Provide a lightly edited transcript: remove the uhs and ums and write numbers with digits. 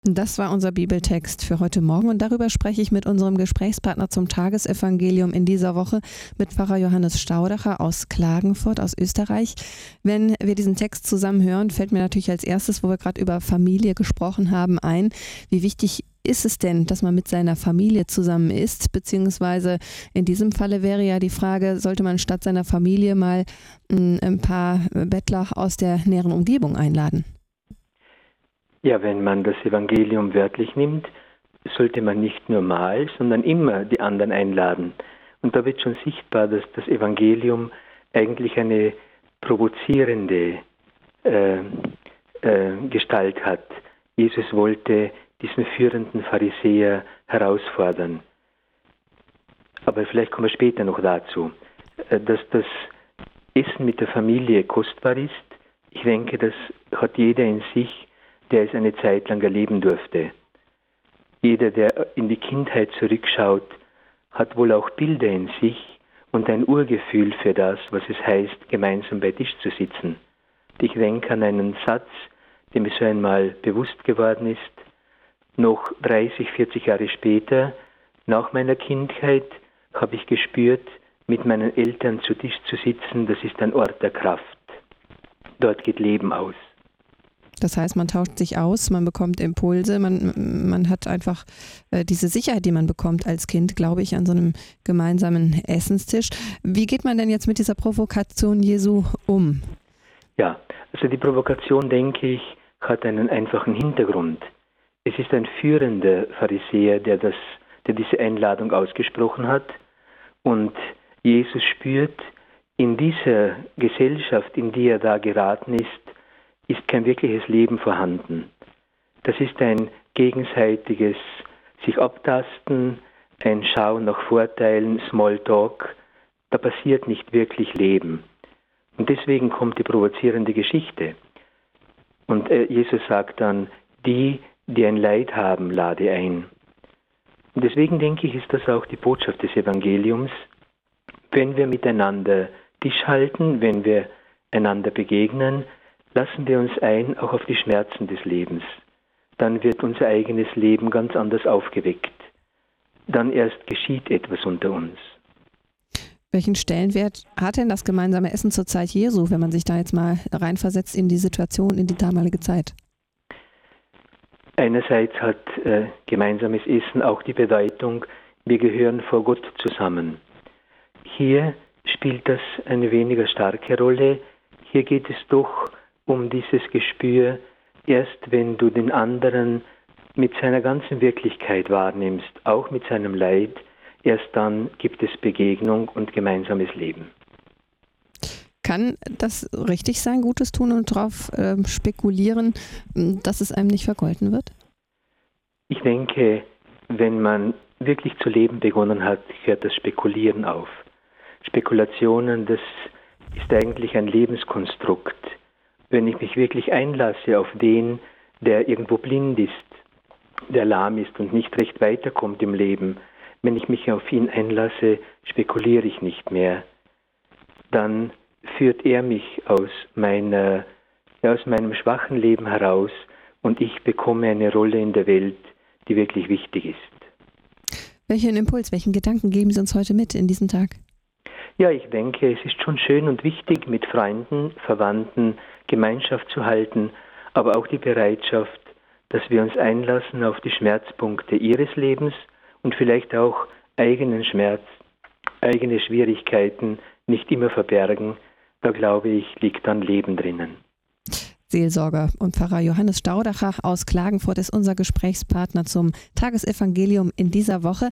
Das war unser Bibeltext für heute Morgen und darüber spreche ich mit unserem Gesprächspartner zum Tagesevangelium in dieser Woche mit Pfarrer Johannes Staudacher aus Klagenfurt, aus Österreich. Wenn wir diesen Text zusammen hören, fällt mir natürlich als erstes, wo wir gerade über Familie gesprochen haben, ein, wie wichtig ist es denn, dass man mit seiner Familie zusammen ist, beziehungsweise in diesem Falle wäre ja die Frage, sollte man statt seiner Familie mal ein paar Bettler aus der näheren Umgebung einladen? Ja, wenn man das Evangelium wörtlich nimmt, sollte man nicht nur mal, sondern immer die anderen einladen. Und da wird schon sichtbar, dass das Evangelium eigentlich eine provozierende Gestalt hat. Jesus wollte diesen führenden Pharisäer herausfordern. Aber vielleicht kommen wir später noch dazu. Dass das Essen mit der Familie kostbar ist, ich denke, das hat jeder in sich, der es eine Zeit lang erleben durfte. Jeder, der in die Kindheit zurückschaut, hat wohl auch Bilder in sich und ein Urgefühl für das, was es heißt, gemeinsam bei Tisch zu sitzen. Ich denke an einen Satz, der mir so einmal bewusst geworden ist. Noch 30, 40 Jahre später, nach meiner Kindheit, habe ich gespürt, mit meinen Eltern zu Tisch zu sitzen, das ist ein Ort der Kraft. Dort geht Leben aus. Das heißt, man tauscht sich aus, man bekommt Impulse, man hat einfach diese Sicherheit, die man bekommt als Kind, glaube ich, an so einem gemeinsamen Essenstisch. Wie geht man denn jetzt mit dieser Provokation Jesu um? Ja, also die Provokation, denke ich, hat einen einfachen Hintergrund. Es ist ein führender Pharisäer, der diese Einladung ausgesprochen hat. Und Jesus spürt, in dieser Gesellschaft, in die er da geraten ist kein wirkliches Leben vorhanden. Das ist ein gegenseitiges sich abtasten, ein Schauen nach Vorteilen, Smalltalk. Da passiert nicht wirklich Leben. Und deswegen kommt die provozierende Geschichte. Und Jesus sagt dann, die ein Leid haben, lade ein. Und deswegen denke ich, ist das auch die Botschaft des Evangeliums. Wenn wir miteinander Tisch halten, wenn wir einander begegnen, lassen wir uns ein, auch auf die Schmerzen des Lebens. Dann wird unser eigenes Leben ganz anders aufgeweckt. Dann erst geschieht etwas unter uns. Welchen Stellenwert hat denn das gemeinsame Essen zur Zeit Jesu, wenn man sich da jetzt mal reinversetzt in die Situation, in die damalige Zeit? Einerseits hat gemeinsames Essen auch die Bedeutung, wir gehören vor Gott zusammen. Hier spielt das eine weniger starke Rolle. Hier geht es doch um dieses Gespür, erst wenn du den anderen mit seiner ganzen Wirklichkeit wahrnimmst, auch mit seinem Leid, erst dann gibt es Begegnung und gemeinsames Leben. Kann das richtig sein, Gutes tun und darauf spekulieren, dass es einem nicht vergolten wird? Ich denke, wenn man wirklich zu leben begonnen hat, hört das Spekulieren auf. Spekulationen, das ist eigentlich ein Lebenskonstrukt. Wenn ich mich wirklich einlasse auf den, der irgendwo blind ist, der lahm ist und nicht recht weiterkommt im Leben, wenn ich mich auf ihn einlasse, spekuliere ich nicht mehr. Dann führt er mich aus meinem schwachen Leben heraus und ich bekomme eine Rolle in der Welt, die wirklich wichtig ist. Welchen Impuls, welchen Gedanken geben Sie uns heute mit in diesem Tag? Ja, ich denke, es ist schon schön und wichtig, mit Freunden, Verwandten Gemeinschaft zu halten, aber auch die Bereitschaft, dass wir uns einlassen auf die Schmerzpunkte ihres Lebens und vielleicht auch eigenen Schmerz, eigene Schwierigkeiten nicht immer verbergen. Da glaube ich, liegt dann Leben drinnen. Seelsorger und Pfarrer Johannes Staudacher aus Klagenfurt ist unser Gesprächspartner zum Tagesevangelium in dieser Woche.